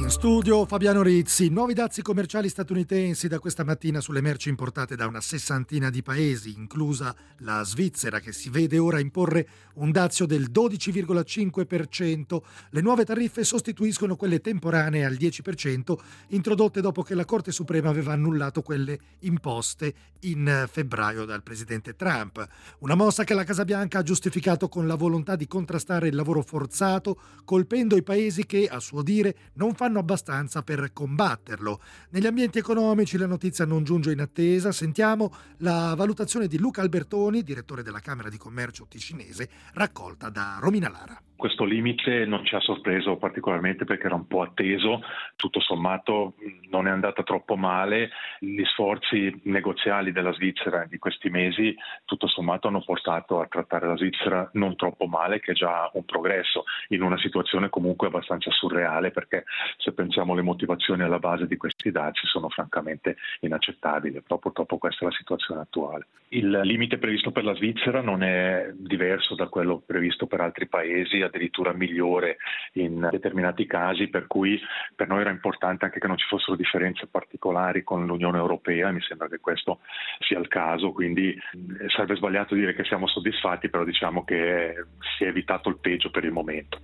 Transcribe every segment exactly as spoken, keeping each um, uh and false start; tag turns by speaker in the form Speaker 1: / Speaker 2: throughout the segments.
Speaker 1: Studio Fabiano Rizzi. Nuovi dazi commerciali statunitensi da questa mattina sulle merci importate da una sessantina di paesi, inclusa la Svizzera, che si vede ora imporre un dazio del dodici virgola cinque per cento. Le nuove tariffe sostituiscono quelle temporanee al dieci per cento introdotte dopo che la Corte Suprema aveva annullato quelle imposte in febbraio dal presidente Trump. Una mossa che la Casa Bianca ha giustificato con la volontà di contrastare il lavoro forzato, colpendo i paesi che, a suo dire, non fanno abbastanza per combatterlo. Negli ambienti economici la notizia non giunge in attesa. Sentiamo la valutazione di Luca Albertoni, direttore della Camera di Commercio ticinese, raccolta da Romina Lara.
Speaker 2: Questo limite non ci ha sorpreso particolarmente perché era un po' atteso, tutto sommato non è andata troppo male, gli sforzi negoziali della Svizzera di questi mesi tutto sommato hanno portato a trattare la Svizzera non troppo male, che è già un progresso in una situazione comunque abbastanza surreale, perché se pensiamo alle motivazioni alla base di questi dazi sono francamente inaccettabili, però purtroppo questa è la situazione attuale. Il limite previsto per la Svizzera non è diverso da quello previsto per altri paesi, addirittura migliore in determinati casi, per cui per noi era importante anche che non ci fossero differenze particolari con l'Unione Europea. Mi sembra che questo sia il caso, quindi sarebbe sbagliato dire che siamo soddisfatti, però diciamo che si è evitato il peggio per il momento.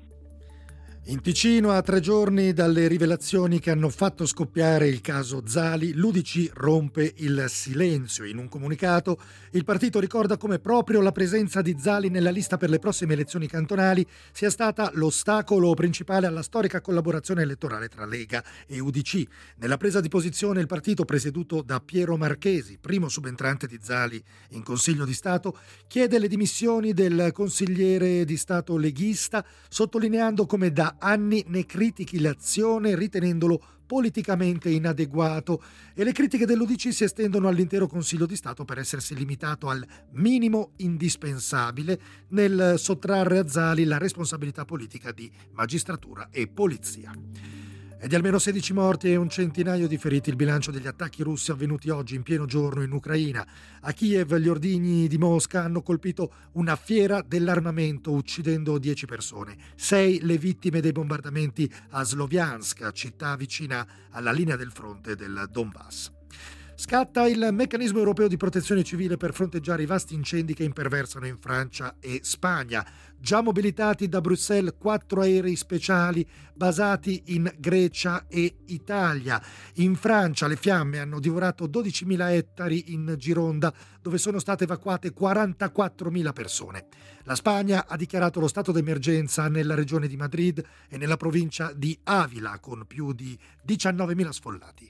Speaker 1: In Ticino, a tre giorni dalle rivelazioni che hanno fatto scoppiare il caso Zali, l'U D C rompe il silenzio. In un comunicato, il partito ricorda come proprio la presenza di Zali nella lista per le prossime elezioni cantonali sia stata l'ostacolo principale alla storica collaborazione elettorale tra Lega e U D C. Nella presa di posizione, il partito presieduto da Piero Marchesi, primo subentrante di Zali in Consiglio di Stato, chiede le dimissioni del consigliere di Stato leghista, sottolineando come da anni ne critichi l'azione ritenendolo politicamente inadeguato, e le critiche dell'U D C si estendono all'intero Consiglio di Stato per essersi limitato al minimo indispensabile nel sottrarre a Zali la responsabilità politica di magistratura e polizia. E di almeno sedici morti e un centinaio di feriti il bilancio degli attacchi russi avvenuti oggi in pieno giorno in Ucraina. A Kiev gli ordigni di Mosca hanno colpito una fiera dell'armamento, uccidendo dieci persone. Sei le vittime dei bombardamenti a Sloviansk, città vicina alla linea del fronte del Donbass. Scatta il meccanismo europeo di protezione civile per fronteggiare i vasti incendi che imperversano in Francia e Spagna. Già mobilitati da Bruxelles quattro aerei speciali basati in Grecia e Italia. In Francia le fiamme hanno divorato dodicimila ettari in Gironda, dove sono state evacuate quarantaquattromila persone. La Spagna ha dichiarato lo stato d'emergenza nella regione di Madrid e nella provincia di Avila, con più di diciannovemila sfollati.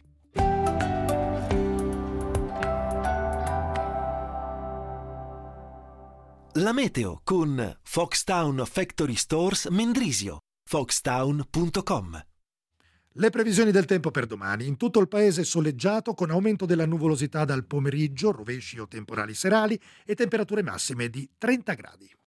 Speaker 3: La meteo con Foxtown Factory Stores Mendrisio, foxtown punto com.
Speaker 1: Le previsioni del tempo per domani. In tutto il paese soleggiato, con aumento della nuvolosità dal pomeriggio, rovesci o temporali serali e temperature massime di trenta gradi.